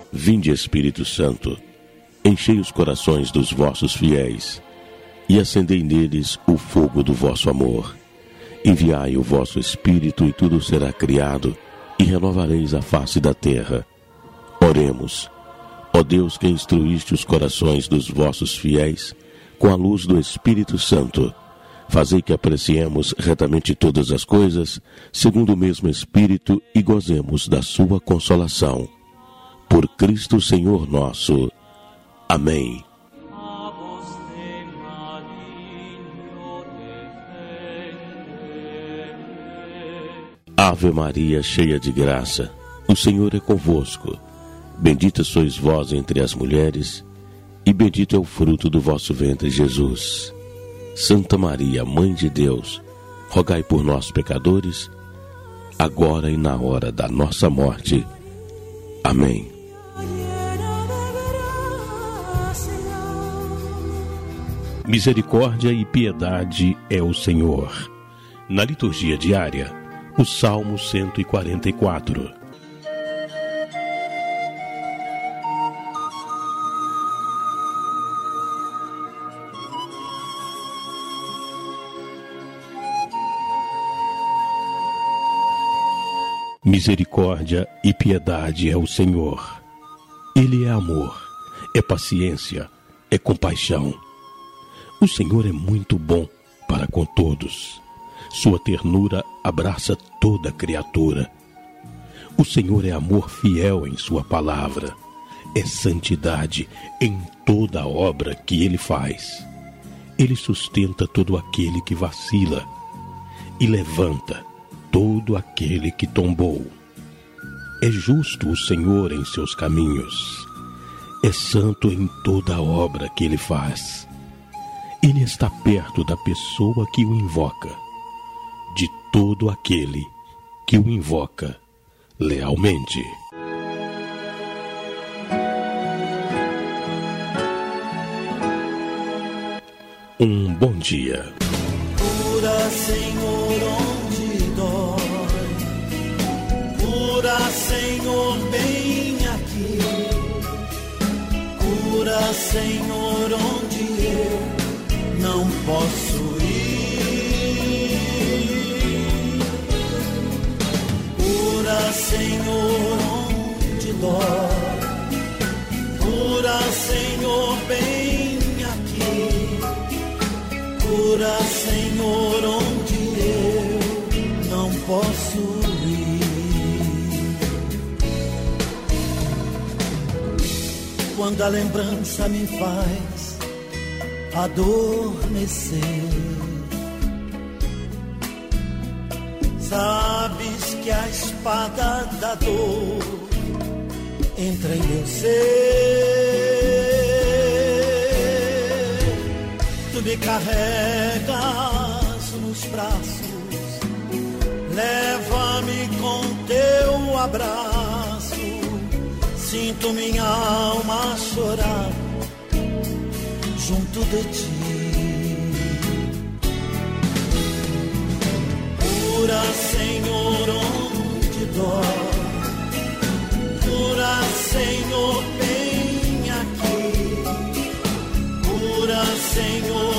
Vinde, Espírito Santo, enchei os corações dos vossos fiéis e acendei neles o fogo do vosso amor. Enviai o vosso Espírito e tudo será criado e renovareis a face da terra. Oremos. Ó Deus, que instruíste os corações dos vossos fiéis com a luz do Espírito Santo, fazei que apreciemos retamente todas as coisas, segundo o mesmo Espírito, e gozemos da sua consolação. Por Cristo Senhor nosso. Amém. Ave Maria, cheia de graça, o Senhor é convosco. Bendita sois vós entre as mulheres, e bendito é o fruto do vosso ventre, Jesus. Santa Maria, Mãe de Deus, rogai por nós, pecadores, agora e na hora da nossa morte. Amém. Misericórdia e piedade é o Senhor. Na liturgia diária, o Salmo 144. Misericórdia e piedade é o Senhor. Ele é amor, é paciência, é compaixão. O Senhor é muito bom para com todos. Sua ternura abraça toda criatura. O Senhor é amor fiel em sua palavra. É santidade em toda a obra que Ele faz. Ele sustenta todo aquele que vacila e levanta todo aquele que tombou. É justo o Senhor em seus caminhos. É santo em toda a obra que Ele faz. Ele está perto da pessoa que o invoca, de todo aquele que o invoca lealmente. Um bom dia. Cura, Senhor, onde dói. Cura, Senhor, bem aqui. Cura, Senhor, onde eu não posso ir. Cura, Senhor, onde dói. Cura, Senhor, bem aqui. Cura, Senhor, onde eu não posso ir. Quando a lembrança me faz adormecer, sabes que a espada da dor entra em meu ser. Tu me carregas nos braços, leva-me com teu abraço. Sinto minha alma chorar junto de ti. Cura, Senhor, onde dói. Cura, Senhor, bem aqui. Cura, Senhor,